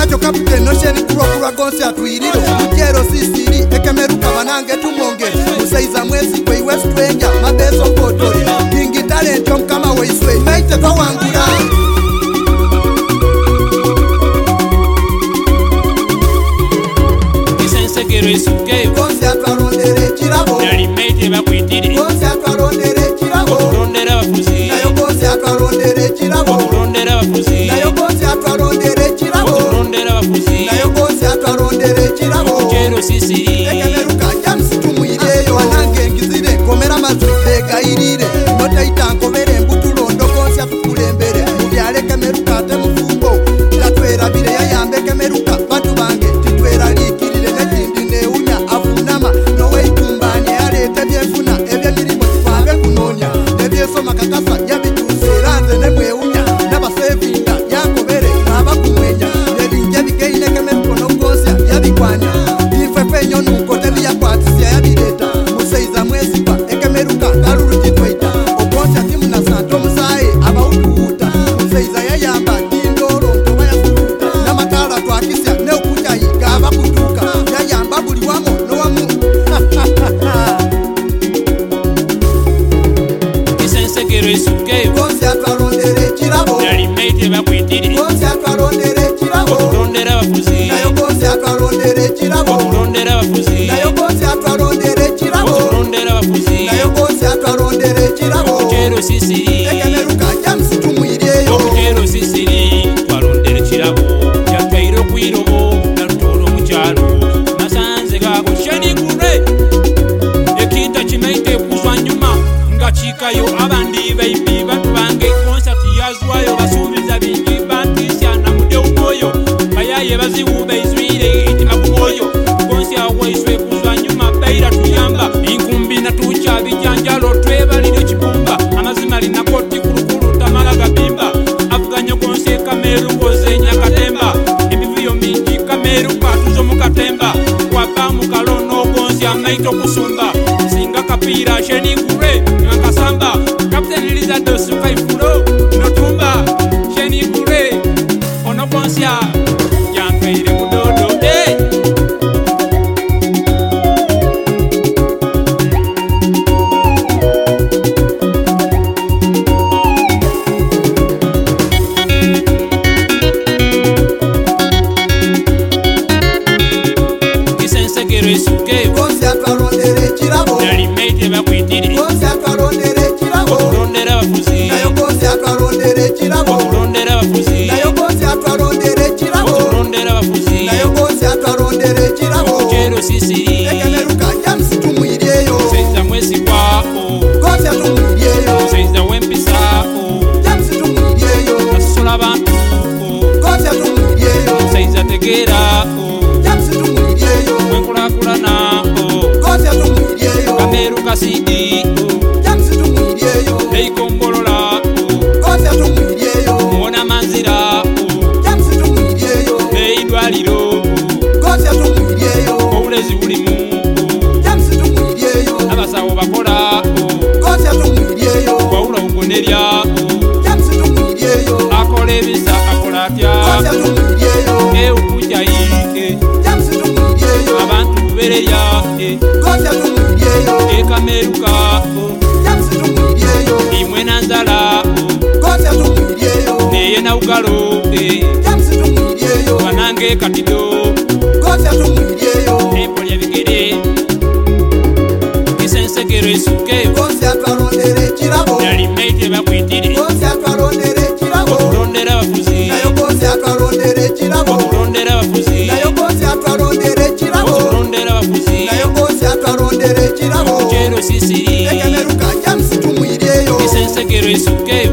Nacho kapiteni nosheni kurwa gonsi atwiriro Mujero sisiri ekemeruka banange tumongere Musaiza mwezi kwe iwe stranger mabezo kotori Kingi talent mkama weiswe Maite kwa wangura Kisensegero isukeyo Gonsi atwarondere chirabo Nari meite bakwitiri Gonsi atwarondere chirabo Kurondera abafuzi Nayo gonsi atwarondere chirabo Kurondera abafuzi Nayo gonsi atwarondere chirabo Kurondera abafuzi Nayo gonsi atwarondere chirabo Mujero sisiri Ekemeruka jamsi tumuireyo Wanange ngizire komera mazwi egairire Notaita ngomere mbutulondo gonsi atukulembere Mubyale kemeruka ate mufumbo Tatwera bire yayambe kemeruka Bantu bange titwera likirire Nekindi neunya afunama Nowe itumbanye alete byefuna Ebye mirimo tifabe kunonya Nebyesoma kakasa yabituseranze nemweunya Nabasevinga yakobere abakumwenya Nebinje bigeine kemeruko nogosya yabikwanya Ifefe nyonuko tebiyakwatisia yabireta Museiza mwesipa ekemeruka kaluru jitwaita Okonsya timu na santo musaye abautuhuta Museiza yayamba tindoro ntoba yasukuta Namakala twakisya neukujayi gaba kutuka Yayamba buli wamo nowamu Kisensegero isukeyo Gonsi atwarondere chirabo Nari meite bakwitiri Gonsi atwarondere chirabo Kurondera abafuzi Nayo gonsi atwarondere chirabo Kurondera abafuzi Nayo gonsi atwarondere chirabo Kurondera abafuzi Nayo gonsi atwarondere chirabo Mujero sisiri Ekemeruka jamsi tumuireyo Mujero sisiri Twarondera ekirabo Kyatwaire okwirobo Nalutola omukyalo Masanze gago sheni kure Ekinta kimeite kuzwa nyuma Nga chikayo abandi baimbi bantu bange Konsati yazwayo basuubiza bingi Bantisya na mude umoyo Bayaye baziwu beizwire itima kumoyo Konsi awaiswe kuzwa nyuma Baira tuyamba Inkumbi na tucha bijanjalo Twebalire kibumba Amazima lina koti kurukuru Tamala gabimba Afuganyo konsi kameru Koze nyakatemba Emivuyo mingi kameru Patuzo mukatemba Wapa mukalono konsi amaito kusumba Singa kapira sheni kure Nkasamba Captain Elizabeth Sukaifuro Notumba Sheni kure Ono konsi ya Yankweire kudodo Hey Kisensegero isukeyo Gonsi atwarondere chirabo Nari meite bakwitiri Gonsi atwarondere chirabo Kurondera abafuzi Nayo gonsi atwarondere chirabo Kurondera abafuzi Nayo gonsi atwarondere chirabo Kurondera abafuzi Nayo gonsi atwarondere chirabo Mujero sisiri Ekemeruka jamsi tumuireyo Musaiza mwesi kwako Gonsi atumuireyo Musaiza wempisako Jamsi tumuireyo Kasola bantu Gonsi atumuireyo Musaiza tegerako Jamsi tumuireyo Wenkulakulanako Gonsi atumuireyo Kameru kasidi Jamsi tumuireyo Neikombolola Gonsi atumuireyo Mwona manzira Jamsi tumuireyo Neidwaliro Gonsi atumuireyo Obulezi bulimu Jamsi tumuireyo Abasawo bakola Gonsi atumuireyo Wawula ugoneryako Jamsi tumuireyo Akola ebisa akola Gonsi atya atumuireyo Eukujaike Jamsi tumuireyo Abantu kubereya Gonsi atumuireyo Ekamerukako Jamsi tumuireyo Imwe nanzala Gonsi atumuireyo Neye naugalo Jamsi tumuireyo Wanange katido Gonsi atumuireyo Empolya bigere Kisensegero isukeyo Gonsi atwarondere chirabo Nari meite bakwitiri Gonsi atwarondere chirabo Kurondera abafuzi Nayo gonsi atwarondere chirabo Kurondera abafuzi Nayo gonsi atwarondere chirabo Kurondera abafuzi Nayo gonsi atwarondere chirabo Mujero sisiri Ekemeruka jamsi tumuireyo Kisensegero isukeyo